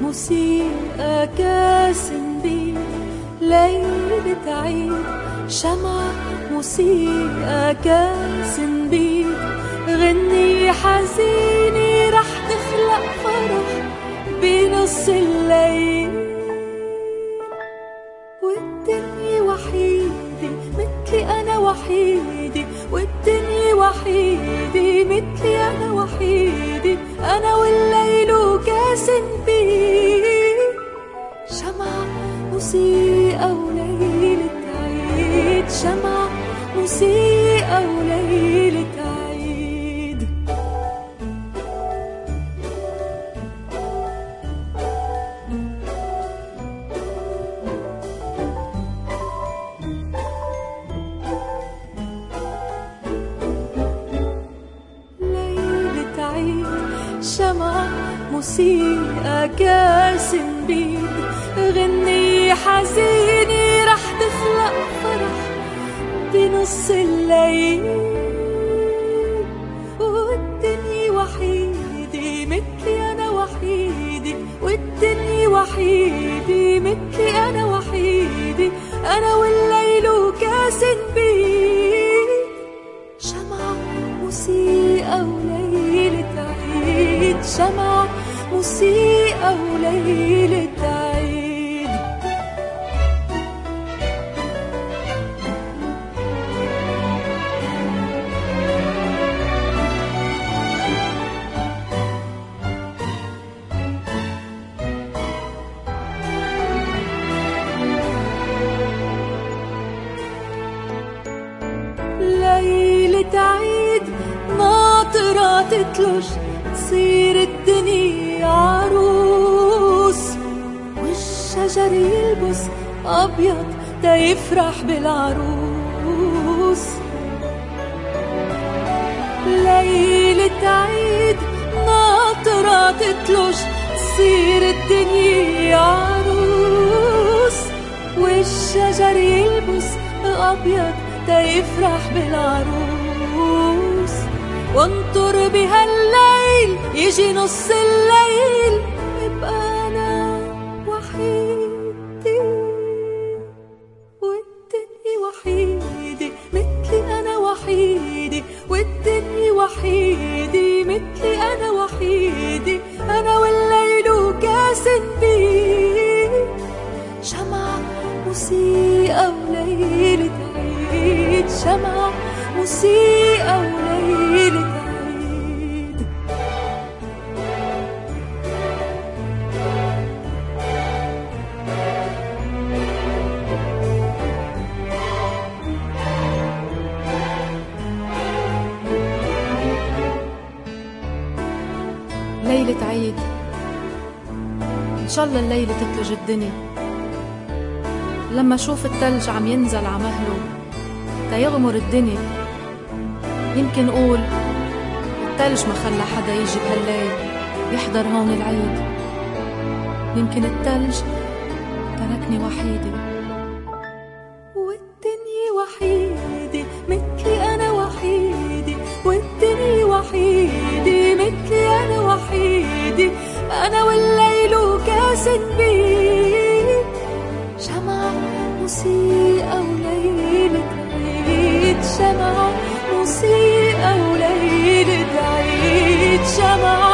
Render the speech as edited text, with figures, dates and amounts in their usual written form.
موسيقى كاس بيد، ليلة عيد شمعة موسيقى كاس بيد، غني حزيني رح تخلق فرح بنص الليل. والدنيا وحيدة مثلي أنا وحيدة، والدنيا وحيدة مثلي أنا وحيدة، أنا والليل وكاس بيد، شمعة موسيقى وليلة عيد، شمعة موسيقى وليلة عيد. ليلة عيد شمعة موسيقى كاس بيد، غني حزيني رح تخلق فرح بنص الليل. والدنيا وحيدة مثلي أنا وحيدة، والدنيا وحيدة مثلي أنا وحيدة، أنا والليل وكاس بيد، شمعة موسيقى وليلة عيد، شمعة موسيقى وليلة عيد. ليلة عيد ناطرة تتلج، تصير الدنيا عروس، والشجر يلبس أبيض تيفرح بالعروس. ليلة عيد ناطرة تتلج، تصير الدنيا عروس، والشجر يلبس أبيض تيفرح بالعروس. وانطر بهالليل يجي نص الليل، ابقى أنا وحيدة، والدنيا وحيدة مثلي أنا وحيدة، والدنيا وحيدة مثلي أنا وحيدة، أنا والليل وكاس بيد، شمعة موسيقى وليلة عيد، شمعة موسيقى وليلة عيد. ليلة عيد إن شاء الله الليلة تتلج الدنيا، لما شوف التلج عم ينزل عمهله تيغمر الدنيا، يمكن قول التلج ما خلى حدا يجي بهالليل يحضر هون العيد، يمكن التلج تركني وحيدة. والدنيا وحيدة مثلي أنا وحيدة، والدنيا وحيدة مثلي أنا وحيدة، أنا والليل وكاس بيد، شمعة موسيقى وليلة عيد، شمعة موسيقى وليلة عيد، شمعة